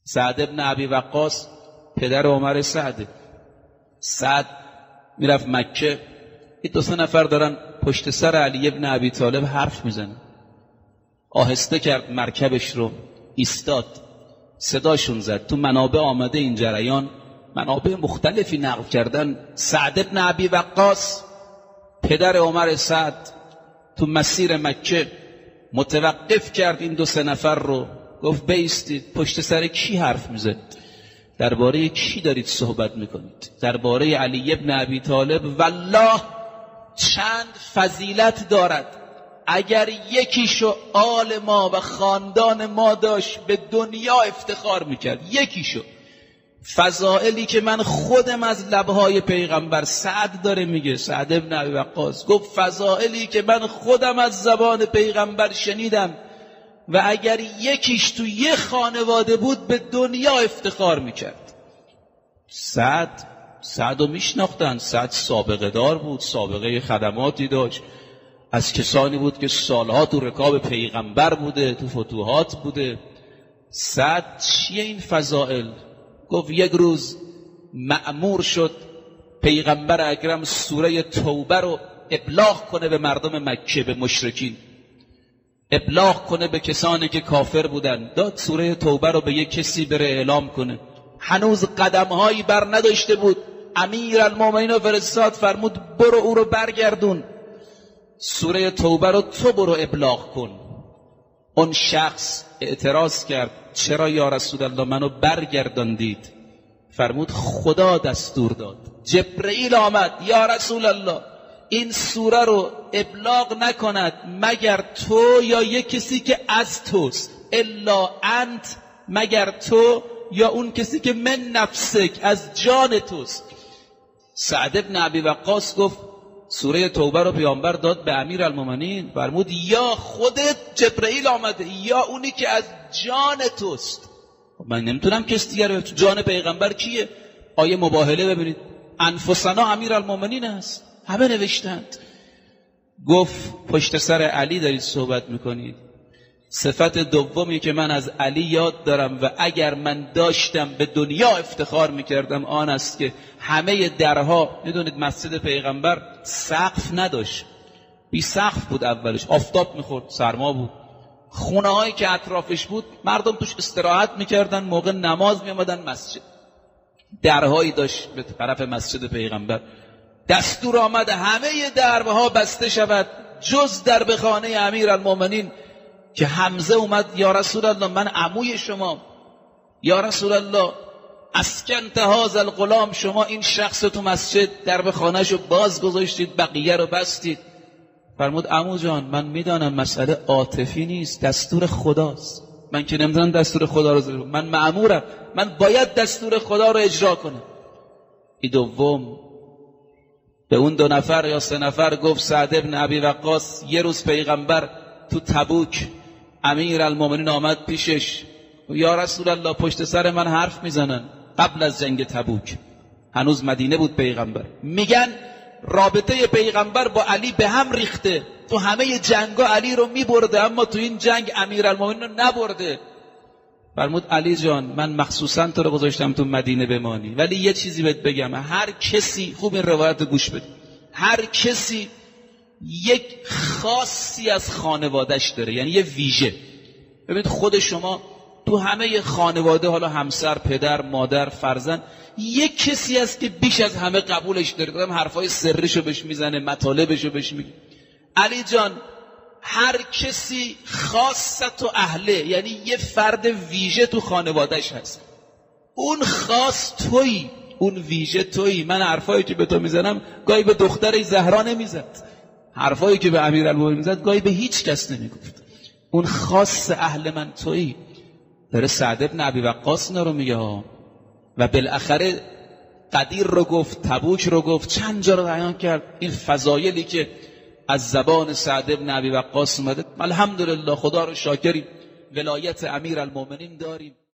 سعد ابن ابی وقاص پدر عمر سعد. سعد میرفت مکه، این 2 نفر دارن پشت سر علی ابن ابی طالب حرف میزنن. آهسته کرد مرکبش رو، ایستاد، صداشون زد. تو منابع آمده این جریان، منابع مختلفی نقل کردن. سعد ابن ابی وقاص پدر عمر سعد تو مسیر مکه متوقف کرد این 2 نفر رو، گفت بایستید. پشت سر کی حرف میزنید؟ درباره کی دارید صحبت میکنید؟ درباره علی ابن ابی طالب. والله چند فضیلت دارد، اگر یکیشو آل ما و خاندان ما داشت به دنیا افتخار میکرد. یکیشو. فضائلی که من خودم از لبهای پیغمبر، سعد داره میگه، سعد ابن ابی وقاص گفت فضائلی که من خودم از زبان پیغمبر شنیدم و اگر یکیش تو یه خانواده بود به دنیا افتخار میکرد. سعد رو میشناختن. سعد سابقه دار بود، سابقه خدماتی داشت، از کسانی بود که سالها تو رکاب پیغمبر بوده، تو فتوحات بوده. سعد چیه این فضائل؟ گفت یک روز مأمور شد پیغمبر اکرم سوره توبه رو ابلاغ کنه به مردم مکه، به مشرکین، ابلاغ کنه به کسانی که کافر بودن. داد سوره توبه رو به یک کسی بره اعلام کنه. هنوز قدمهایی بر نداشته بود، امیرالمومنین رو فرستاد، فرمود برو او رو برگردون، سوره توبه رو تو برو ابلاغ کن. اون شخص اعتراض کرد، چرا یا رسول الله منو برگرداندید؟ فرمود خدا دستور داد. جبرئیل آمد، یا رسول الله این سوره رو ابلاغ نکند مگر تو یا یک کسی که از توست، الا انت، مگر تو یا اون کسی که من نفسک، از جان توست. سعد ابن ابی وقاص گفت سوره توبه رو پیامبر داد به امیرالمومنین، فرمود یا خودت جبرئیل آمده یا اونی که از جان توست. من نمیتونم کسی دیگر رو. جان پیغمبر کیه؟ آیه مباهله ببینید، انفسنا امیرالمومنین است، همه نوشتند. گفت پشت سر علی دارید صحبت میکنید. صفت دومی که من از علی یاد دارم و اگر من داشتم به دنیا افتخار میکردم آن است که همه درها، میدونید مسجد پیغمبر سقف نداشت، بی سقف بود، اولش آفتاب میخورد، سرما بود. خونه هایی که اطرافش بود مردم توش استراحت میکردن، موقع نماز میامدن مسجد. درهایی داشت به طرف مسجد پیغمبر. دستور آمد همه درها بسته شود جز درب خانه امیرالمومنین که حمزه اومد، یا رسول الله من عموی شما، یا رسول الله اسکنت هذا الغلام، شما این شخص تو مسجد درب خانهشو باز گذاشتید بقیه رو بستید. فرمود عمو جان من میدانم مسئله عاطفی نیست، دستور خداست، من که نمیدونم دستور خدا رو، من مأمورم، من باید دستور خدا رو اجرا کنم. این دوم به اون 2 نفر یا 3 نفر گفت سعد ابن ابی وقاص یه روز پیغمبر تو تبوک، امیرالمومنین آمد پیشش، یا رسول الله پشت سر من حرف میزنن. قبل از جنگ تبوک، هنوز مدینه بود پیغمبر. میگن رابطه پیغمبر با علی به هم ریخته، تو همه جنگا علی رو میبرده اما تو این جنگ امیرالمومنین رو نبرده. فرمود علی جان من مخصوصا تو رو گذاشتم تو مدینه بمانی، ولی یه چیزی بهت بگم، هر کسی، خوب این روایت گوش بده، هر کسی یک خاصی از خانوادهش داره، یعنی یه ویژه. ببینید خود شما تو همه خانواده، حالا همسر، پدر، مادر، فرزند، یک کسی هست که بیش از همه قبولش داره، دارم حرفای سریشو بهش میزنه، مطالبشو بهش میگه. علی جان هر کسی خاصت و اهله، یعنی یه فرد ویژه تو خانوادهش هست، اون خاص تویی، اون ویژه تویی. من حرفایی که به تو میزنم گاهی به دختر زهرا نمیزد، حرفایی که به امیرالمومنین میزد گاهی به هیچ کس نمیگفت، اون خاص اهل من تویی. داره سعد ابن ابی وقاص اینا رو میگه ها. و بالاخره قدیر رو گفت، تبوک رو گفت، چند جا رو بیان کرد. این فضایلی که از زبان سعد ابن ابی وقاص اومده، الحمدلله خدا رو شاکریم، ولایت امیرالمومنین داریم.